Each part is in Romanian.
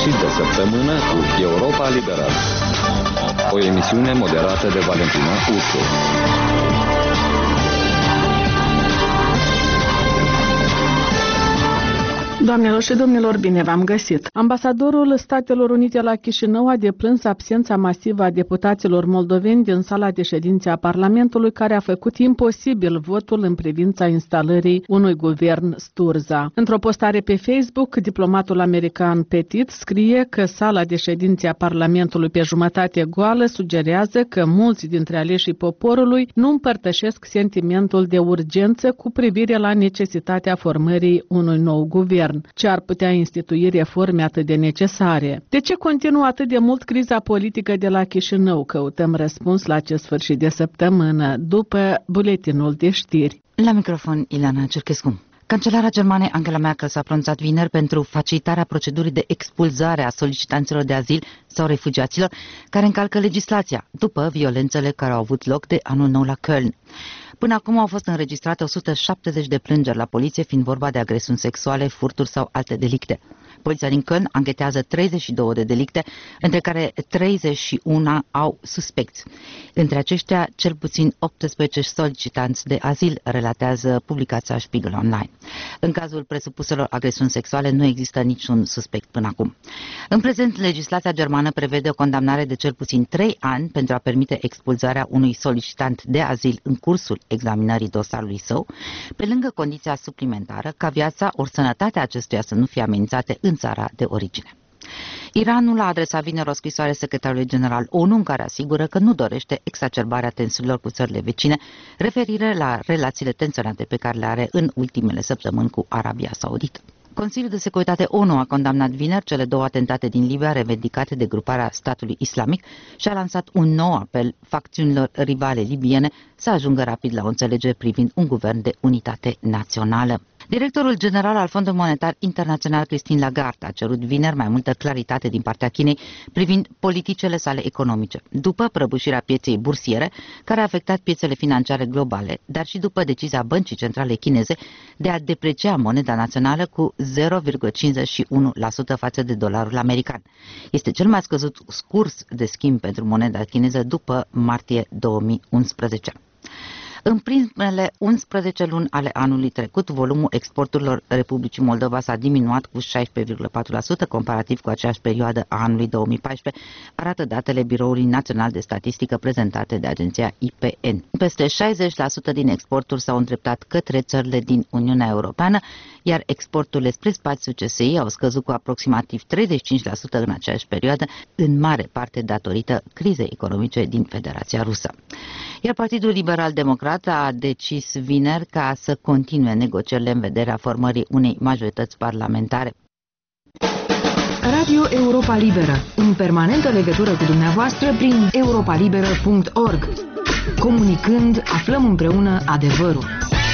sfârșit de săptămână cu Europa Liberală. O emisiune moderată de Valentina Ursu. Doamnelor și domnilor, bine v-am găsit! Ambasadorul Statelor Unite la Chișinău a deplâns absența masivă a deputaților moldoveni din sala de ședințe a Parlamentului, care a făcut imposibil votul în privința instalării unui guvern Sturza. Într-o postare pe Facebook, diplomatul american Petit scrie că sala de ședințe a Parlamentului pe jumătate goală sugerează că mulți dintre aleșii poporului nu împărtășesc sentimentul de urgență cu privire la necesitatea formării unui nou guvern. Ce ar putea institui reforme atât de necesare? De ce continuă atât de mult criza politică de la Chișinău? Căutăm răspuns la acest sfârșit de săptămână, după buletinul de știri. La microfon, Ileana Cerchescu. Cancelara germană Angela Merkel s-a pronunțat vineri pentru facilitarea procedurii de expulzare a solicitanților de azil sau refugiaților care încalcă legislația, după violențele care au avut loc de anul nou la Köln. Până acum au fost înregistrate 170 de plângeri la poliție, fiind vorba de agresiuni sexuale, furturi sau alte delicte. Poliția din Köln anchetează 32 de delicte, între care 31 au suspecți. Între aceștia, cel puțin 18 solicitanți de azil, relatează publicația Spiegel Online. În cazul presupuselor agresiuni sexuale nu există niciun suspect până acum. În prezent, legislația germană prevede o condamnare de cel puțin 3 ani pentru a permite expulzarea unui solicitant de azil în cursul examinării dosarului său, pe lângă condiția suplimentară ca viața ori sănătatea acestuia să nu fie amenințate în țara de origine. Iranul a adresat vineri o scrisoare secretarului general ONU în care asigură că nu dorește exacerbarea tensiunilor cu țările vecine, referire la relațiile tensionate pe care le are în ultimele săptămâni cu Arabia Saudită. Consiliul de Securitate ONU a condamnat vineri cele 2 atentate din Libia revendicate de gruparea statului islamic și a lansat un nou apel facțiunilor rivale libiene să ajungă rapid la o înțelegere privind un guvern de unitate națională. Directorul general al Fondului Monetar Internațional, Christine Lagarde, a cerut vineri mai multă claritate din partea Chinei privind politicile sale economice, după prăbușirea pieței bursiere, care a afectat piețele financiare globale, dar și după decizia Băncii Centrale Chineze de a deprecia moneda națională cu 0,51% față de dolarul american. Este cel mai scăzut curs de schimb pentru moneda chineză după martie 2011. În primele 11 luni ale anului trecut, volumul exporturilor Republicii Moldova s-a diminuat cu 16,4% comparativ cu aceeași perioadă a anului 2014, arată datele Biroului Național de Statistică prezentate de agenția IPN. Peste 60% din exporturi s-au îndreptat către țările din Uniunea Europeană, iar exporturile spre spațiul CSI au scăzut cu aproximativ 35% în aceeași perioadă, în mare parte datorită crizei economice din Federația Rusă. Iar Partidul Liberal Democrat a decis vineri ca să continue negocierile în vederea formării unei majorități parlamentare. Radio Europa Liberă, în permanentă legătură cu dumneavoastră prin europalibera.org. Comunicând, aflăm împreună adevărul.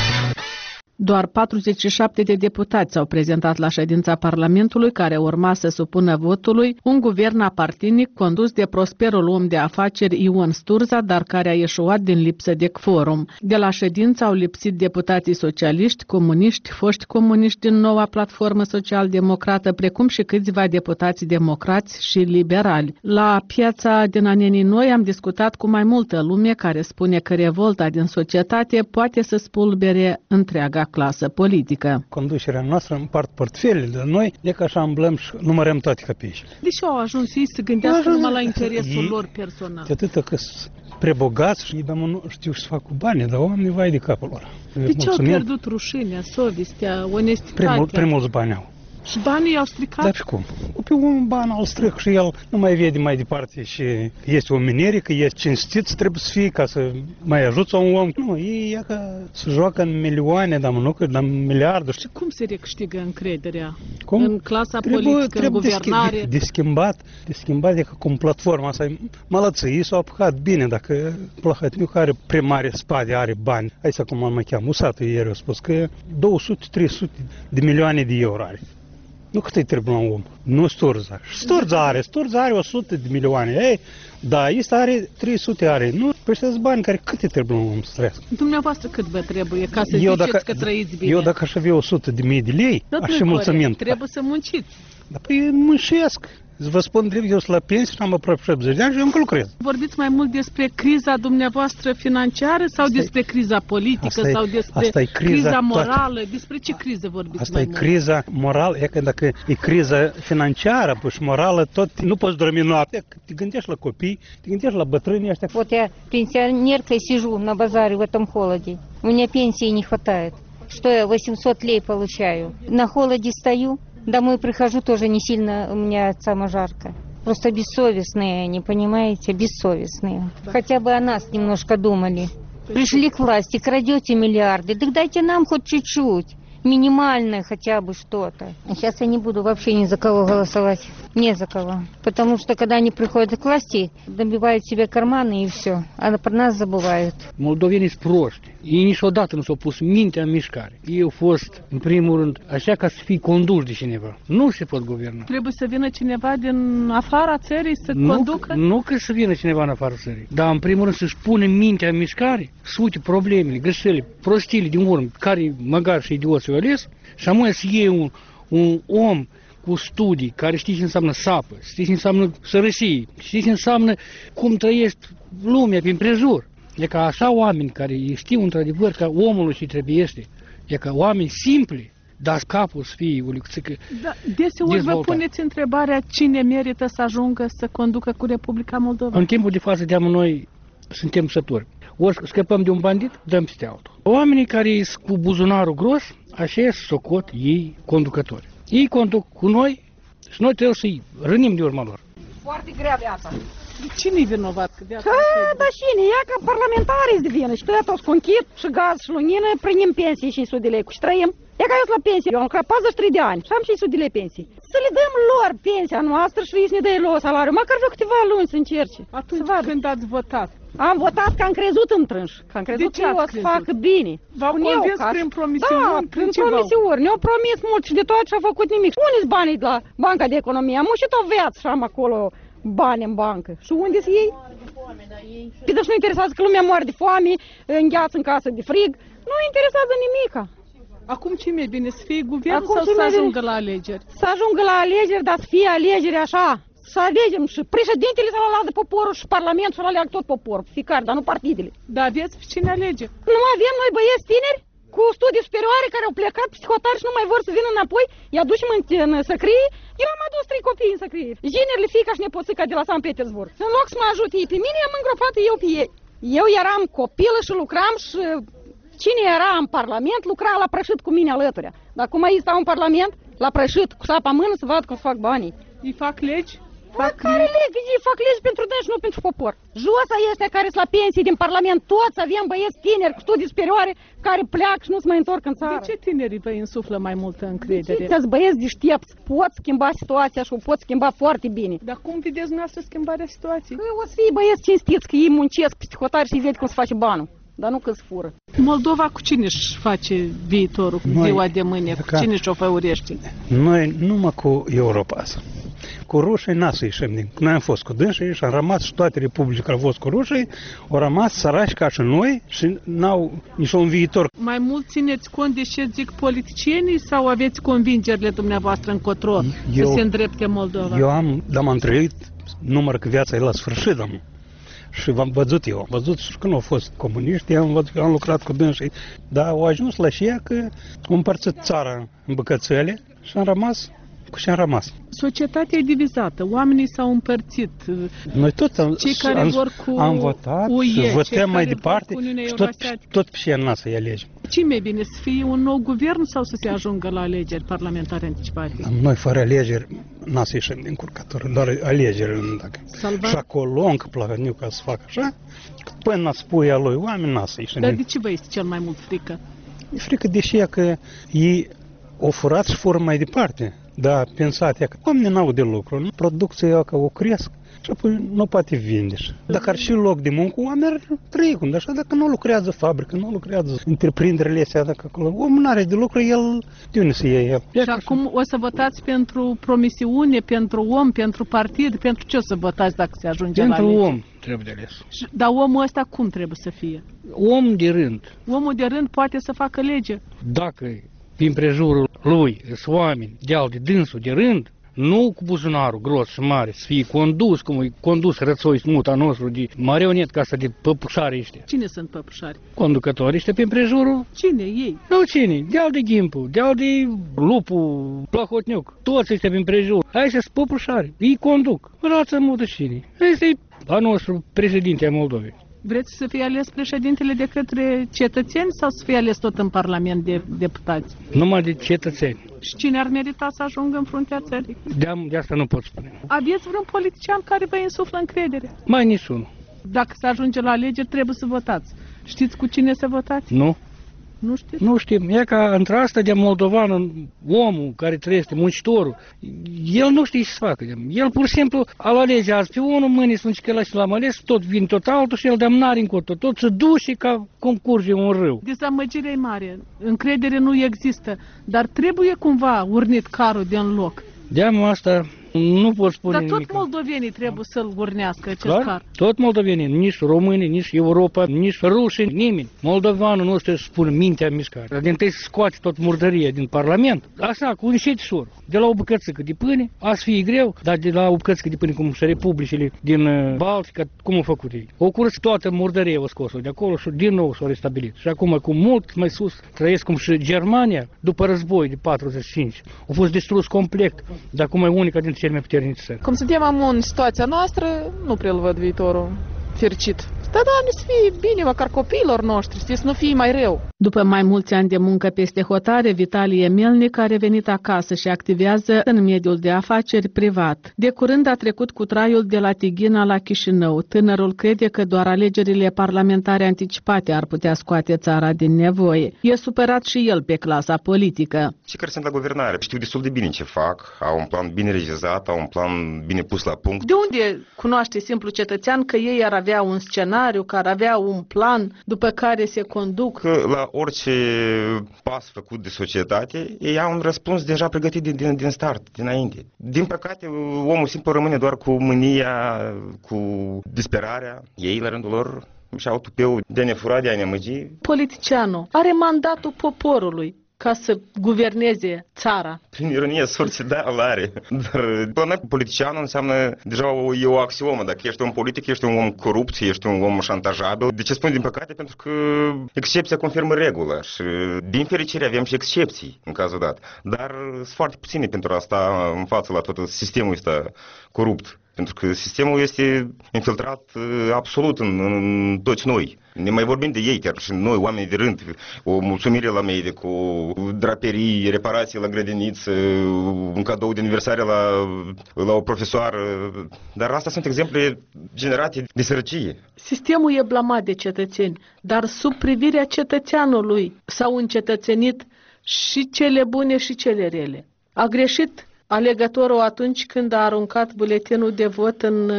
Doar 47 de deputați au prezentat la ședința Parlamentului, care urma să supună votului un guvern apartinic condus de prosperul om de afaceri Ion Sturza, dar care a ieșuat din lipsă de quorum. De la ședință au lipsit deputații socialiști, comuniști, foști comuniști din noua platformă social-democrată, precum și câțiva deputați democrați și liberali. La piața din Anenii Noi am discutat cu mai multă lume care spune că revolta din societate poate să spulbere întreaga clasă politică. Conducerea noastră împart portfelele de noi, de că așa umblăm și numărăm toate copiii. De ce au ajuns ei să gândească numai la interesul lor personal? De atâta că sunt prebogați și nu știu ce să fac cu banii, dar oamenii vai de capul lor. De ce au pierdut rușinea, sovestea, onestitatea? Prea mulți bani au. Și banii au stricat? Dar și cum? Pe un ban îl stric și el nu mai vede mai departe și este o menire, că e cinstit, trebuie să fie ca să mai ajuți un om. Nu, ei că se joacă în milioane, dar nu că în miliarde. Și cum se recâștigă încrederea? Cum? În clasa politică, în guvernare? De schimbat de că cum platforma asta mălățăi s-au apucat bine, dacă Plahătniu care primare spate are bani. Hai să cum mă cheamă, Usatul ieri a spus că 200-300 de milioane de euro are. Nu cât îi trebuie la un om. Nu Sturza. Sturza are 100 de milioane. Ei, da, este are 300 are. Nu, peste bani care cât îi trebuie la un om să trăiască. Dumneavoastră cât vă trebuie ca să ziceți că trăiți bine? Eu dacă aș avea 100.000 de lei, aș fi mulțumit. Trebuie să munciți. Dar păi muncesc. Vă spun drept, eu sunt la pensie și am aproape 70 de ani și eu încă lucrez. Vorbiți mai mult despre criza dumneavoastră financiară sau despre criza politică sau despre criza morală? Despre ce criză vorbiți asta mai e mult? Criza morală, e că dacă e criza financiară și morală, tot nu poți dormi noaptea, te gândești la copii, te gândești la бătrânii ăștia. Вот я пенсионеркой сижу на базаре в этом холоде. У меня пенсии не хватает. Что я 800 лей получаю? На холоде стою. Домой прихожу, тоже не сильно у меня само жарко. Просто бессовестные они, понимаете, бессовестные. Хотя бы о нас немножко думали. Пришли к власти, крадете миллиарды. Так дайте нам хоть чуть-чуть. Минимальное хотя бы что-то. Сейчас я не буду вообще ни за кого голосовать. Не за кого. Потому что когда они приходят к власти, добивают себе карманы и все. А про нас забывают. Moldovenii sunt proști. Ei niciodată nu s-au pus mintea în mișcare. Ei au fost, în primul rând, așa ca să fie conduși de cineva. Nu se pot guverna. Trebuie să vină cineva din afara țării să conducă? Nu că să vină cineva în afara țării, dar în primul rând să-și pune mintea în mișcare, să uite problemele, greșelile, prostiile din urmă, care măgar și idioții au ales, și amoi să iei un om cu studii, care știe ce înseamnă sapă, știe ce înseamnă sărăcie, știe ce înseamnă cum trăiești lumea prin prejur. E ca așa oameni care știu într-adevăr că omul și trebuiește, e ca oameni simpli, dar capul să fie o licțică. Da, deseori vă puneți întrebarea cine merită să ajungă să conducă cu Republica Moldova. În timpul de față de noi suntem sături. Ori scăpăm de un bandit, dăm peste altul. Oamenii care sunt cu buzunarul gros, așa socot ei conducători. Ei conduc cu noi și noi trebuie să-i rănim de urma lor. Foarte grea viața. Cine-i vinovat? Da cine? Ea ca parlamentarii de vină și tăia toți cu închid și gaz și lumină, primim pensii 500 de lei și trăim. E ca eu sunt la pensie, eu am lucrat 43 de ani și am 500 de lei pensii. Să le dăm lor pensia noastră și ei să ne dea lor salariu, măcar vreo câteva luni să încerce. Atunci când ați votat? Am votat că am crezut în trânși, că am crezut că o să facă bine. V-au convins prin promisiuni? Da, prin promisiuni. Ne-au promis mult și de tot și-a făcut nimic. Unde-s banii de la Banca de Economie? Am mușit o viață și am acolo bani în bancă. Și unde-s ei? Păi deci nu interesează că lumea moare de foame, îngheață în casă de frig. Nu interesează nimica. Acum ce mi-e bine, să fie guvern sau să ajungă la alegeri? Să ajungă la alegeri, dar să fie alegeri așa. Să alegem și președintele să-l aleagă poporul și parlamentul să-l aleagă tot poporul, fiecare, dar nu partidele. Dar aveți cine alege? Nu avem noi băieți tineri cu studii superioare care au plecat psihotari și nu mai vor să vină înapoi, îi aducem în săcrie. Eu am adus 3 copii în săcrie. Ginerile, fiica și nepoțica de la San Petersburg. În loc să mă ajute ei pe mine, am îngropat eu pe ei. Eu eram copilă și lucram și cine era în parlament lucra la prășit cu mine alături. Dar cum aici stau în parlament, la prășit, cu sapa în mână să vad cum să fac banii. Îi fac legi? Care legi? Ei fac legi pentru dânsi, nu pentru popor. Josa este care sunt la pensii din parlament, toți avem băieți tineri cu studii superioare care pleacă și nu se mai întorc în țară. De ce tinerii vă insuflă mai multă încredere? Sunteți băieți deștepți, pot schimba situația și o pot schimba foarte bine. Dar cum vedeți noastră schimbarea situației? Că o să fie băieți cinstiți, că ei muncesc psihotari și vede cum se face banul. Dar nu că se fură. Moldova cu cine își face viitorul, ziua de mâine? Cu cine își o făurește? Noi numai cu Europa. Cu rușii n-a să ieșim din. Noi am fost cu dânsii și am rămas și toate republicile care au fost cu rușii, au rămas sărași ca și noi și n-au nici un viitor. Mai mult țineți cont de ce zic politicienii sau aveți convingerile dumneavoastră încotro să se îndrepte Moldova? Eu am trăit număr că viața e la sfârșit, și v-am văzut eu. Am văzut și când au fost comuniști, am lucrat cu dânsii, dar au ajuns la șeia că au împărțit țara în bucățele și am rămas cu ce am rămas. Societatea e divizată, oamenii s-au împărțit. Noi tot cei care vor cu am votat UE, și votăm mai departe și tot pe ce n-a să-i alegem. Ce mai bine, să fie un nou guvern sau să se ajungă la alegeri parlamentare anticipate? Noi fără alegeri n-a să ieșim din curcătură, doar alegeri. Și acolo încă plăcăniu ca să facă așa, până n-a spui a lui oameni n-a să ieșim. Dar de ce vă este cel mai mult frică? E frică de ce că ei o furat și fură mai departe. Da, pensați că oamenii n-au de lucru, producția că o cresc și apoi nu poate vinde. Dacă ar și loc de muncă, oamenii trăie cum, așa, dacă nu lucrează fabrică, nu lucrează întreprinderile astea, dacă acolo omul n-are de lucru, el de unde să iei? Și acum o să votați pentru promisiune, pentru om, pentru partid, pentru ce o să votați dacă se ajunge la pentru lege? om trebuie de ales. Dar omul ăsta cum trebuie să fie? Om de rând. Omul de rând poate să facă lege. Dacă prin prejurul lui sunt oameni de al de dânsul de rând, nu cu buzunarul gros și mare, să fie condus, cum e condus rățoi smuta nostru de marionetca asta de păpușari ăștia. Cine sunt păpușari? Conducători ăștia pe împrejurul. Cine ei? Nu cine, deal de Gimpu, deal de Lupu, Plahotniuc, toți ăștia pe împrejur. Aici sunt păpușari, ei conduc. Rață mudă cine. Ăsta e a nostru președinte a Moldovei. Vreți să fie ales președintele de către cetățeni sau să fie ales tot în Parlament de deputați? Numai de cetățeni. Și cine ar merita să ajungă în fruntea țării? De asta nu pot spune. Aveți vreun politician care vă insuflă încredere? Mai nici unul. Dacă se ajunge la alegeri, trebuie să votați. Știți cu cine să votați? Nu. Nu știți? Nu știm. E ca între asta de moldovan, omul care trăiește, muncitorul, el nu știe ce să facă. El pur și simplu al alege azi pe unul, mâine spune că l-am ales, tot vine tot altul și el de-am n-are încotro. Tot se duce ca cum curge un râu. Dezamăgirea e mare. Încredere nu există. Dar trebuie cumva urnit carul din loc. De-am asta nu pot spune Dar nimic. tot moldovenii trebuie să-l urnească acest Clar? car. Tot moldovenii, nici români, nici Europa, nici ruși, nimeni. Moldovanul nu trebuie să spună mintea mișcare. Dar din tăi să scoate tot murdăria din Parlament, așa, cu încetișor. De la o bucățică de pâine, a să fie greu, dar de la o bucățică de pâine, cum și republicile din Baltica, cum au făcut ei. O curăț toată murdăria o scos-o de acolo și din nou s-au restabilit. Și acum, cu mult mai sus, trăiesc cum și Germania, după război de 45, a fost distrus complet, dar acum e unica dintre cele mai puternice țări. Cum suntem în situația noastră, nu prea îl văd viitorul fericit. Da, Doamne, să fie bine, măcar copiilor noștri, să nu fie mai rău. După mai mulți ani de muncă peste hotare, Vitalie Melnic a revenit acasă și activează în mediul de afaceri privat. De curând a trecut cu traiul de la Tighina la Chișinău. Tânărul crede că doar alegerile parlamentare anticipate ar putea scoate țara din nevoie. E supărat și el pe clasa politică. Cei care sunt la guvernare știu destul de bine ce fac, au un plan bine regizat, au un plan bine pus la punct. De unde cunoaște simplu cetățean că ei ar avea un scenariu, că ar avea un plan după care se conduc? Că la orice pas făcut de societate, ei au un răspuns deja pregătit din start, dinainte. Din păcate, omul simplu rămâne doar cu mânia, cu disperarea. Ei, la rândul lor, și-au tupeul de a ne fura, de a ne amăgi. Politicianul are mandatul poporului ca să guverneze țara. Prin ironie sorții, da, îl are. Dar până politicianul înseamnă deja e o axiomă. Dacă ești un politic, ești un om corupt, ești un om șantajabil. De ce spun din păcate? Pentru că excepția confirmă regula și din fericire avem și excepții în cazul dat. Dar sunt foarte puține pentru a sta în față la tot sistemul ăsta corupt. Pentru că sistemul este infiltrat absolut în toți noi. Ne mai vorbim de ei, chiar și noi, oamenii de rând, o mulțumire la medic, o draperii, reparații la grădiniță, un cadou de aniversare la o profesoară. Dar astea sunt exemple generate de sărăcie. Sistemul e blamat de cetățeni, dar sub privirea cetățeanului s-au încetățenit și cele bune și cele rele. A greșit alegătorul atunci când a aruncat buletinul de vot în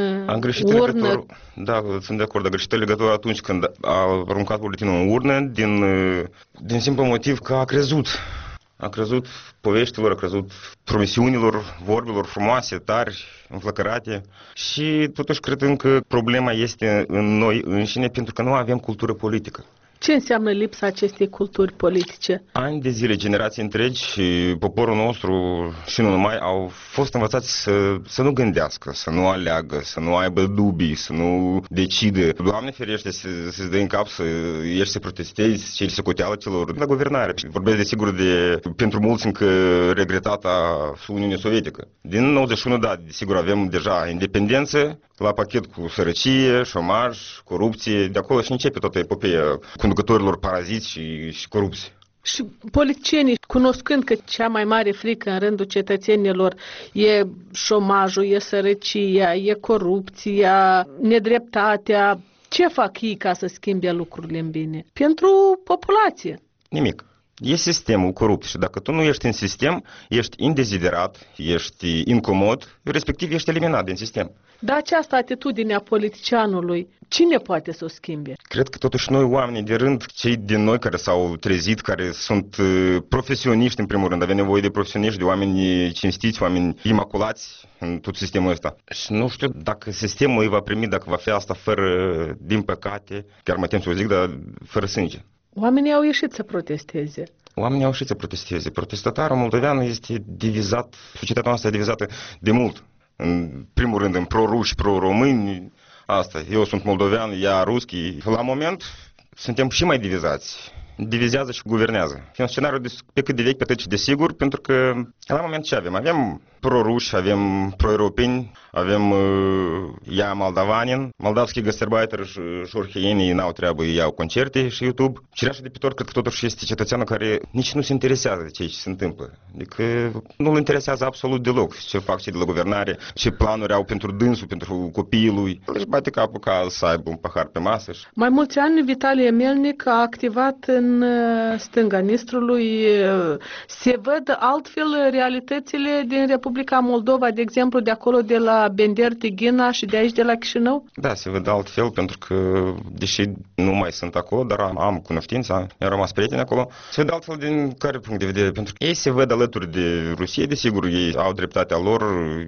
urnă? Da, sunt de acord. A greșit alegătorul atunci când a aruncat buletinul în urnă din simplu motiv că a crezut. A crezut poveștilor, a crezut promisiunilor, vorbilor frumoase, tari, înflăcărate și totuși cred încă problema este în noi înșine pentru că nu avem cultură politică. Ce înseamnă lipsa acestei culturi politice? Ani de zile, generații întregi și poporul nostru și nu numai au fost învățați să nu gândească, să nu aleagă, să nu aibă dubii, să nu decide. Doamne ferește să-ți dai în cap să ieși să protestezi, ceri socoteală celor la guvernare. Vorbesc desigur de pentru mulți încă regretata Uniune Sovietică. Din 91, da, desigur avem deja independență, la pachet cu sărăcie, șomaj, corupție, de acolo și începe toată epopeea conducătorilor paraziți și corupți. Și politicienii, cunoscând că cea mai mare frică în rândul cetățenilor e șomajul, e sărăcia, e corupția, nedreptatea, ce fac ei ca să schimbe lucrurile în bine? Pentru populație. Nimic. E sistemul corupt și dacă tu nu ești în sistem, ești indeziderat, ești incomod, respectiv ești eliminat din sistem. Dar această atitudine a politicianului, cine poate să o schimbe? Cred că totuși noi, oamenii de rând, cei din noi care s-au trezit, care sunt profesioniști în primul rând, avem nevoie de profesioniști, de oameni cinstiți, oameni imaculați în tot sistemul ăsta. Și nu știu dacă sistemul îi va primi, dacă va fi asta fără, din păcate, chiar mă tem să o zic, dar fără sânge. Oamenii au ieșit să protesteze. Oamenii au ieșit să protesteze. Protestatarul moldovean este divizat, societatea noastră e divizată de mult. În primul rând în pro-ruși, pro-români, asta. Eu sunt moldovean, ea ruschi. La moment suntem și mai divizați. Divizează și guvernează. E un scenariu pe cât de vechi, pe atât și de sigur, pentru că la moment ce avem? Avem pro-ruși, avem pro-europeni, avem ea moldavanin, moldavskii gastarbeiteri și orheienii n-au treabă, ei iau concerte și YouTube. Cireașa de pe tort, cred că totuși este cetățeanul care nici nu se interesează de ce se întâmplă. Adică nu-l interesează absolut deloc ce fac cei de la guvernare, ce planuri au pentru dânsul, pentru copiii lui. Își bate capul ca să aibă un pahar pe masă. Mai mulți ani, Vitalie Melnic a activat în stânga Nistrului. Se văd altfel realitățile din Republica Moldova, de exemplu, de acolo de la Bender, Tighina și de aici de la Chișinău? Da, se văd altfel, pentru că, deși nu mai sunt acolo, dar am cunoștința, mi-au rămas prieteni acolo, se văd altfel din care punct de vedere? Pentru că ei se văd alături de Rusie, desigur, ei au dreptatea lor,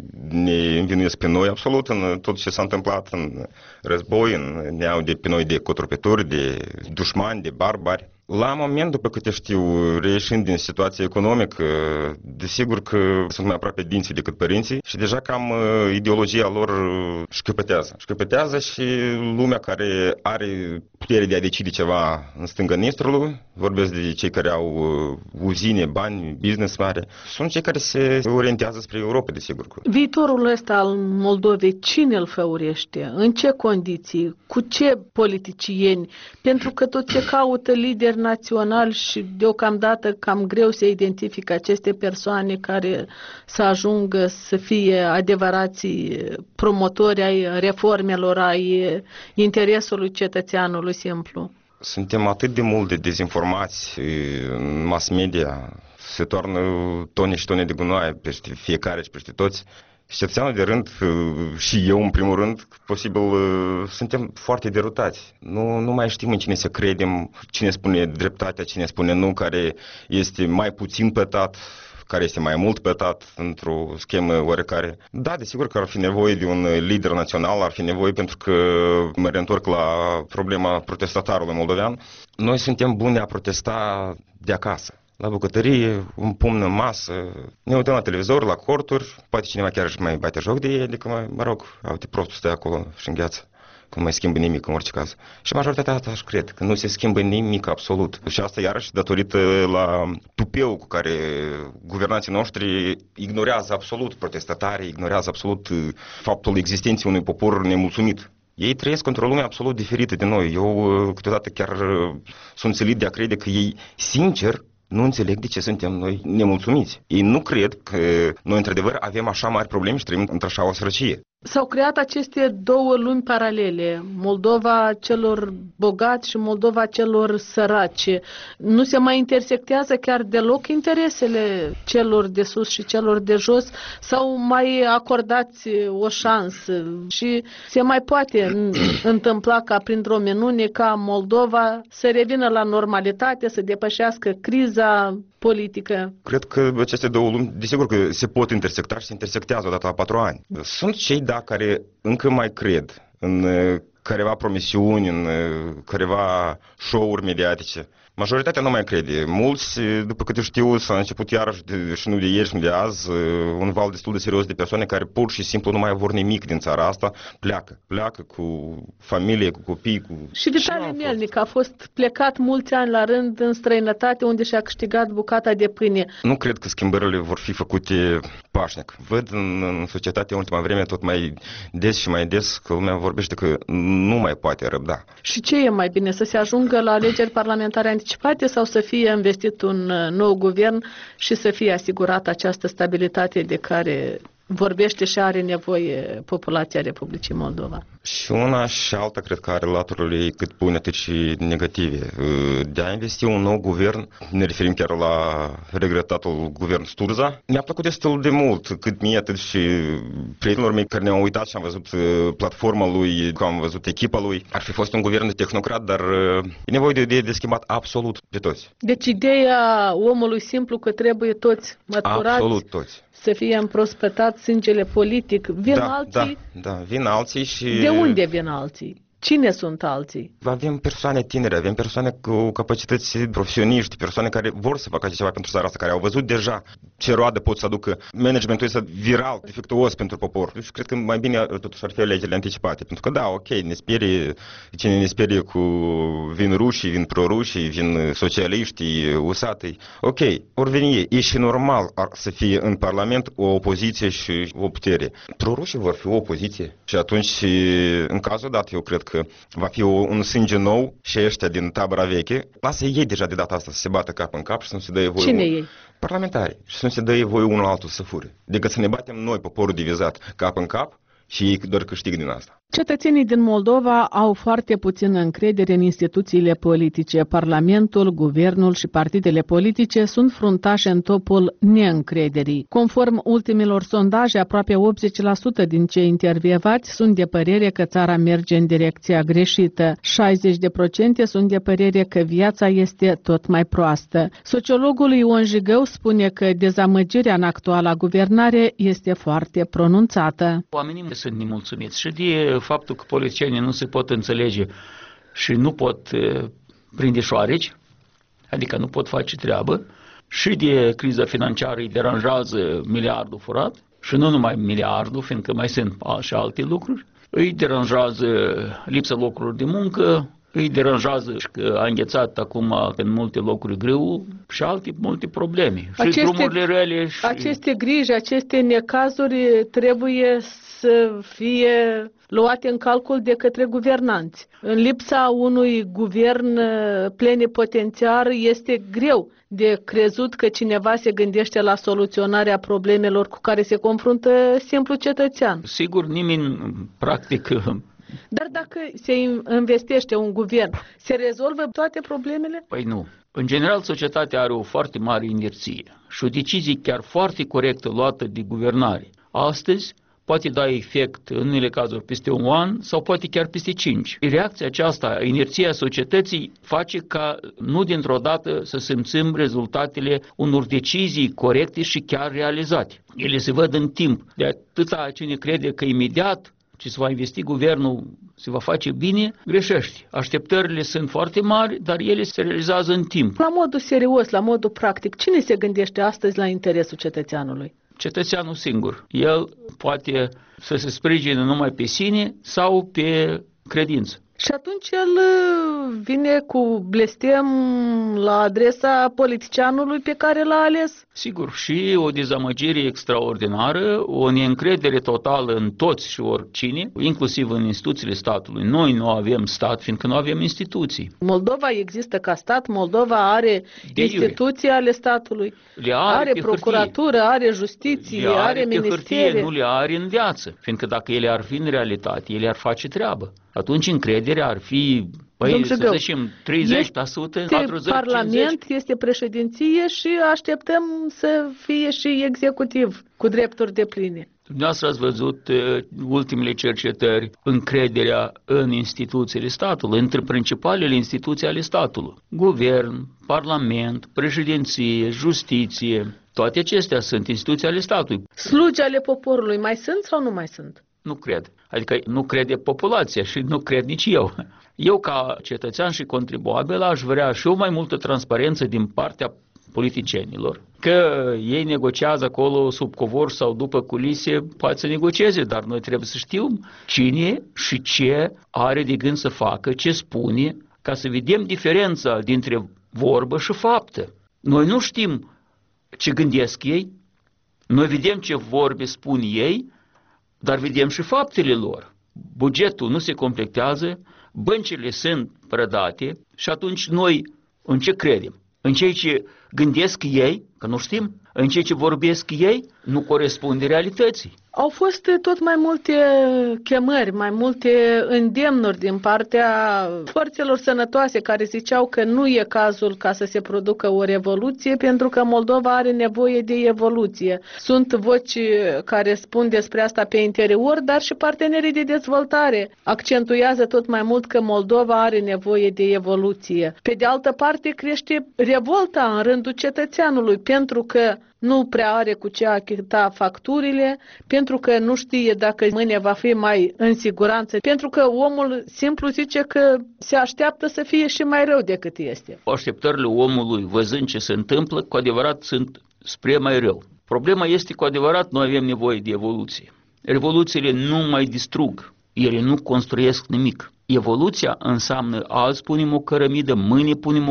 ne învinuiesc pe noi absolut în tot ce s-a întâmplat în război, ne au pe noi de cotrupeturi, de dușmani, de barbari. La moment, după câte știu, reieșind din situația economică, desigur că sunt mai aproape dinții decât părinții și deja cam ideologia lor șchiopătează. Șchiopătează și lumea care are putere de a decide ceva în stânga Nistrului, vorbesc de cei care au uzine, bani, business mare, sunt cei care se orientează spre Europa, desigur. Viitorul ăsta al Moldovei, cine îl făurește? În ce condiții? Cu ce politicieni? Pentru că tot ce caută lideri național și deocamdată cam greu se identifică aceste persoane care să ajungă să fie adevărații promotori ai reformelor, ai interesului cetățeanului simplu. Suntem atât de mult de dezinformați în mass media, se toarnă tone și tone de gunoaie peste fiecare și peste toți. Și cetățeanul de rând, și eu în primul rând, posibil, suntem foarte derutați. Nu mai știm în cine să credem, cine spune dreptatea, cine spune nu, care este mai puțin pătat, care este mai mult pătat într-o schemă oarecare. Da, desigur că ar fi nevoie de un lider național, ar fi nevoie pentru că mă reîntorc la problema protestatarului moldovean. Noi suntem buni a protesta de acasă. La bucătărie, un pumn în masă, ne uităm la televizor, la corturi, poate cineva chiar își mai bate joc de ei, adică, mă rog, uite, prostul stă acolo și îngheață, că nu mai schimbă nimic în orice caz. Și majoritatea asta aș cred, că nu se schimbă nimic absolut. Și asta iarăși datorită la tupeul cu care guvernanții noștri ignorează absolut protestatarii, ignorează absolut faptul existenței unui popor nemulțumit. Ei trăiesc într-o lume absolut diferită de noi. Eu câteodată chiar sunt silit de a crede că ei, sincer, nu înțeleg de ce suntem noi nemulțumiți. Ei nu cred că noi, într-adevăr, avem așa mari probleme și trăim într-așa o sărăcie. S-au creat aceste două lumi paralele, Moldova celor bogați și Moldova celor săraci. Nu se mai intersectează chiar deloc interesele celor de sus și celor de jos sau mai acordați o șansă și se mai poate întâmpla ca printr-o minune ca Moldova să revină la normalitate, să depășească criza politică? Cred că aceste două lumi, desigur că se pot intersecta și se intersectează odată la 4 ani. Sunt cei, da, care încă mai cred în careva promisiuni, în careva show-uri mediatice. Majoritatea nu mai crede. Mulți, după câte știu, s-a început iarăși, și nu de ieri și nu de azi, un val destul de serios de persoane care pur și simplu nu mai vor nimic din țara asta, pleacă. Pleacă cu familie, cu copii, cu... Și Vitalie Melnic a fost plecat mulți ani la rând în străinătate unde și-a câștigat bucata de pâine. Nu cred că schimbările vor fi făcute pașnic. Văd în societate în ultima vreme tot mai des și mai des că lumea vorbește că nu mai poate răbda. Și ce e mai bine? Să se ajungă la alegeri parlamentare anticipate sau să fie investit un nou guvern și să fie asigurată această stabilitate de care vorbește și are nevoie populația Republicii Moldova? Și una și alta cred că are laturile ei cât bune, atât și negative. De a investi un nou guvern, ne referim chiar la regretatul guvern Sturza, mi-a plăcut destul de mult, cât mie, atât și prietenilor mei care ne-au uitat și am văzut platforma lui, că am văzut echipa lui. Ar fi fost un guvern de tehnocrat, dar e nevoie de o idee de schimbat absolut pe toți. Deci ideea omului simplu că trebuie toți măturați, absolut toți, să fie împrospătat sângele politic. Vin alții? Da, vin alții și... De unde vin alții? Cine sunt alții? Avem persoane tinere, avem persoane cu capacități profesioniști, persoane care vor să facă ceva pentru țara asta, care au văzut deja ce roadă pot să aducă managementul ăsta viral, defectuos pentru popor. Și cred că mai bine totuși ar fi alegerile anticipate. Pentru că da, ok, cine ne sperie cu vin rușii, vin prorușii, vin socialiștii, usatii. Ok, ori veni ei. E și normal să fie în Parlament o opoziție și o putere. Prorușii vor fi o opoziție și atunci, în cazul dat, eu cred că va fi un sânge nou și ăștia din tabăra veche. Lasă ei deja de data asta să se bată cap în cap și să nu se dă voie. Cine ei? Parlamentari. Și să nu se dă voie unul altul să fure. Decât să ne batem noi, poporul divizat, cap în cap și ei doar câștigă din asta. Cetățenii din Moldova au foarte puțină încredere în instituțiile politice. Parlamentul, guvernul și partidele politice sunt fruntașe în topul neîncrederii. Conform ultimilor sondaje, aproape 80% din cei intervievați sunt de părere că țara merge în direcția greșită. 60% sunt de părere că viața este tot mai proastă. Sociologul Ion Jigău spune că dezamăgirea în actuala guvernare este foarte pronunțată. Oamenii sunt nemulțumiți și de faptul că politicienii nu se pot înțelege și nu pot prinde șoareci, adică nu pot face treabă, și de criza financiară îi deranjează miliardul furat, și nu numai miliardul, fiindcă mai sunt și alte lucruri, îi deranjează lipsa locurilor de muncă, îi deranjează că a înghețat acum în multe locuri grâu și alte multe probleme. Și drumurile rele. Și... Aceste griji, aceste necazuri trebuie să fie luate în calcul de către guvernanți. În lipsa unui guvern plenipotențiar este greu de crezut că cineva se gândește la soluționarea problemelor cu care se confruntă simplu cetățean. Sigur, nimeni practic... Dar dacă se investește un guvern, se rezolvă toate problemele? Păi nu. În general, societatea are o foarte mare inerție și o decizie chiar foarte corectă luată de guvernare astăzi poate da efect în unele cazuri peste un an sau poate chiar peste 5. Reacția aceasta, inerția societății, face ca nu dintr-o dată să simțim rezultatele unor decizii corecte și chiar realizate. Ele se văd în timp. De atâta cine crede că imediat ce se va investi guvernul se va face bine, greșești. Așteptările sunt foarte mari, dar ele se realizează în timp. La modul serios, la modul practic, cine se gândește astăzi la interesul cetățeanului? Cetățeanul singur. El poate să se sprijine numai pe sine sau pe credință. Și atunci el vine cu blestem la adresa politicianului pe care l-a ales. Sigur, și o dezamăgire extraordinară, o neîncredere totală în toți și oricine, inclusiv în instituțiile statului. Noi nu avem stat, fiindcă nu avem instituții. Moldova există ca stat, Moldova are instituții ale statului, are procuratură, are justiție, are ministere. Nu le are în viață, fiindcă dacă ele ar fi în realitate, ele ar face treabă. Atunci încrederea ar fi, să zicem, 30%, 40%, Parlament, 50%. Este președinție și așteptăm să fie și executiv cu drepturi depline. Dumneavoastră ați văzut ultimele cercetări, încrederea în instituțiile statului, între principalele instituții ale statului. Guvern, Parlament, președinție, justiție, toate acestea sunt instituții ale statului. Slugi ale poporului mai sunt sau nu mai sunt? Nu cred. Adică nu crede populația și nu cred nici eu. Eu, ca cetățean și contribuabil, aș vrea și eu mai multă transparență din partea politicienilor. Că ei negociază acolo sub covor sau după culise, poate să negocieze, dar noi trebuie să știm cine și ce are de gând să facă, ce spune, ca să vedem diferența dintre vorbă și faptă. Noi nu știm ce gândesc ei, noi vedem ce vorbe spun ei, dar vedem și faptele lor. Bugetul nu se completează, băncile sunt prădate și atunci noi în ce credem? În ceea ce gândesc ei, că nu știm, în ceea ce vorbesc ei, nu corespunde realității. Au fost tot mai multe chemări, mai multe îndemnuri din partea forțelor sănătoase care ziceau că nu e cazul ca să se producă o revoluție pentru că Moldova are nevoie de evoluție. Sunt voci care spun despre asta pe interior, dar și partenerii de dezvoltare accentuează tot mai mult că Moldova are nevoie de evoluție. Pe de altă parte crește revolta în rândul cetățeanului pentru că nu prea are cu ce achita facturile, pentru că nu știe dacă mâine va fi mai în siguranță, pentru că omul simplu zice că se așteaptă să fie și mai rău decât este. Așteptările omului, văzând ce se întâmplă, cu adevărat sunt spre mai rău. Problema este cu adevărat, noi avem nevoie de evoluție. Revoluțiile nu mai distrug, ele nu construiesc nimic. Evoluția înseamnă azi punem o cărămidă, mâine punem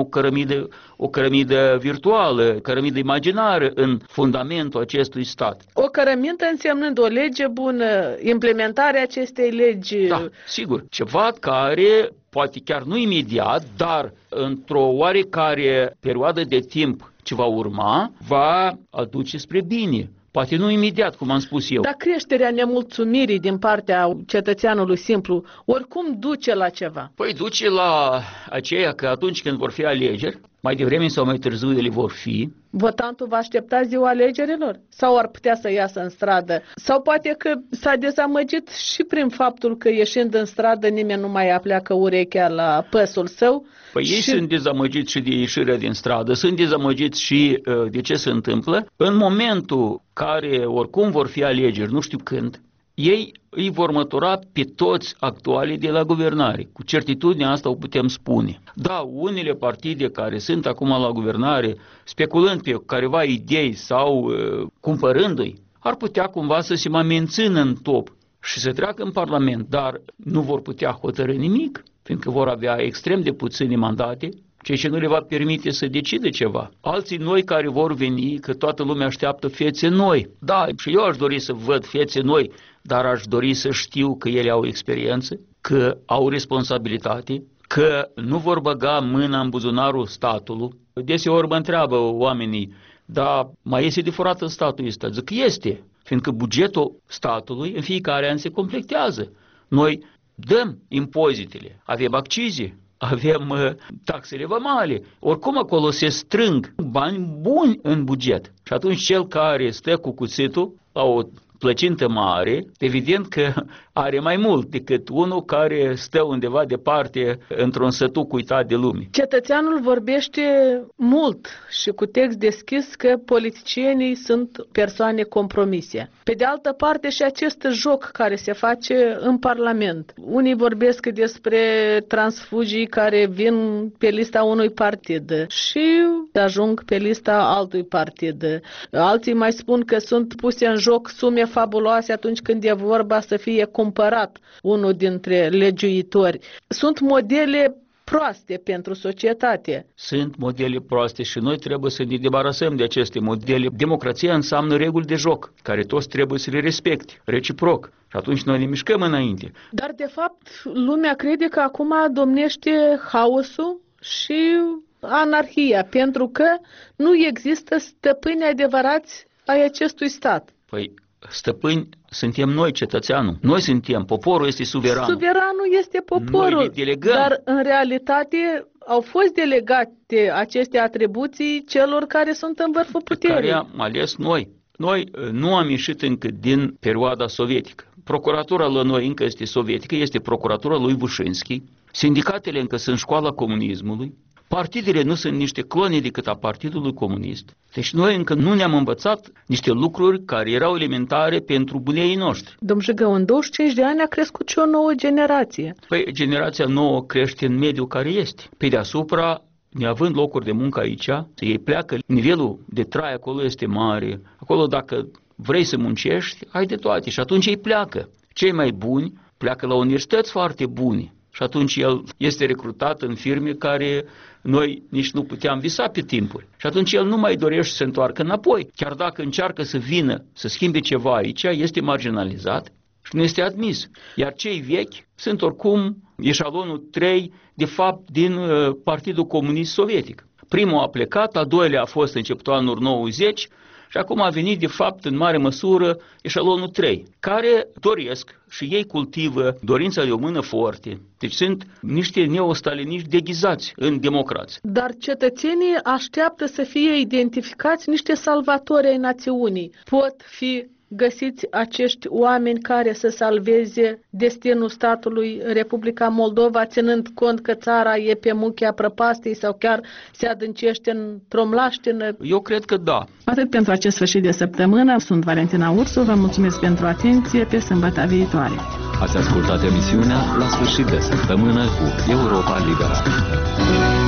o cărămidă virtuală, cărămidă imaginară în fundamentul acestui stat. O cărămidă însemnând o lege bună, implementarea acestei legi. Da, sigur, ceva care poate chiar nu imediat, dar într-o oarecare perioadă de timp ce va urma, va aduce spre bine. Poate nu imediat, cum am spus eu. Dar creșterea nemulțumirii din partea cetățeanului simplu oricum duce la ceva. Păi duce la aceea că atunci când vor fi alegeri, mai devreme sau mai târziu ele vor fi. Votantul va aștepta ziua alegerilor? Sau ar putea să iasă în stradă? Sau poate că s-a dezamăgit și prin faptul că ieșind în stradă nimeni nu mai apleacă urechea la păsul său? Păi ei sunt dezamăgiți și de ieșirea din stradă, sunt dezamăgiți și de ce se întâmplă. În momentul care oricum vor fi alegeri, nu știu când, ei îi vor mătura pe toți actualii de la guvernare. Cu certitudine asta o putem spune. Da, unele partide care sunt acum la guvernare, speculând pe careva idei sau cumpărându-i, ar putea cumva să se mai mențină în top și să treacă în Parlament, dar nu vor putea hotărî nimic, fiindcă vor avea extrem de puține mandate, ceea ce nu le va permite să decide ceva. Alții noi care vor veni, că toată lumea așteaptă fețe noi. Da, și eu aș dori să văd fețe noi, dar aș dori să știu că ele au experiență, că au responsabilitate, că nu vor băga mâna în buzunarul statului. Deseori mă întreabă oamenii, dar mai este de furat în statul ăsta? Zic, este, fiindcă bugetul statului în fiecare an se completează. Noi dăm impozitele, avem accize, avem taxele vamale, oricum acolo se strâng bani buni în buget. Și atunci cel care stă cu cuțitul la o plăcintă mare, evident că are mai mult decât unul care stă undeva departe într-un sătuc uitat de lume. Cetățeanul vorbește mult și cu text deschis că politicienii sunt persoane compromise. Pe de altă parte și acest joc care se face în Parlament. Unii vorbesc despre transfugii care vin pe lista unui partid și ajung pe lista altui partid. Alții mai spun că sunt puse în joc sume fabuloase atunci când e vorba să fie cumpărat unul dintre legiuitori. Sunt modele proaste pentru societate. Sunt modele proaste și noi trebuie să ne debarasăm de aceste modele. Democrația înseamnă reguli de joc, care toți trebuie să le respecte, reciproc. Și atunci noi ne mișcăm înainte. Dar de fapt lumea crede că acum domnește haosul și anarhia, pentru că nu există stăpâni adevărați ai acestui stat. Păi stăpâni suntem noi, cetățeanul. Noi suntem, poporul este suveran. Suveranul este poporul, dar în realitate au fost delegate aceste atribuții celor care sunt în vârful puterii. Care am ales noi. Noi nu am ieșit încă din perioada sovietică. Procuratura la noi încă este sovietică, este procuratura lui Vâșinski. Sindicatele încă sunt școala comunismului. Partidele nu sunt niște clone decât a Partidului Comunist. Deci noi încă nu ne-am învățat niște lucruri care erau elementare pentru bunii noștri. Domnul Jigău, în 25 de ani a crescut și o nouă generație. Păi generația nouă crește în mediul care este. Pe deasupra, neavând locuri de muncă aici, ei pleacă, nivelul de trai acolo este mare. Acolo dacă vrei să muncești, ai de toate și atunci ei pleacă. Cei mai buni pleacă la universități foarte bune. Și atunci el este recrutat în firme care noi nici nu puteam visa pe timpuri. Și atunci el nu mai dorește să se întoarcă înapoi. Chiar dacă încearcă să vină, să schimbe ceva aici, este marginalizat și nu este admis. Iar cei vechi sunt oricum eșalonul 3, de fapt, din Partidul Comunist Sovietic. Primul a plecat, al doilea a fost începutul anului 90 și acum a venit, de fapt, în mare măsură, eșalonul 3, care doresc și ei cultivă dorința de o mână forte. Deci sunt niște neostaliniști deghizați în democrați. Dar cetățenii așteaptă să fie identificați niște salvatori ai națiunii. Pot fi găsiți acești oameni care să salveze destinul statului Republica Moldova, ținând cont că țara e pe muchea prăpastiei sau chiar se adâncește într-o mlaștină? Eu cred că da. Atât pentru acest sfârșit de săptămână. Sunt Valentina Ursu, vă mulțumesc pentru atenție, pe sâmbătă viitoare. Ați ascultat emisiunea La sfârșit de săptămână cu Europa Liberă.